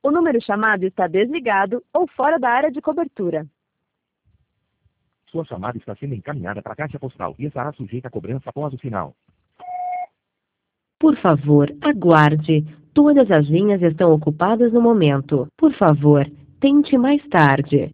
O número chamado está desligado ou fora da área de cobertura. Sua chamada está sendo encaminhada para a caixa postal e estará sujeita a cobrança após o sinal. Por favor, aguarde. Todas as linhas estão ocupadas no momento. Por favor, tente mais tarde.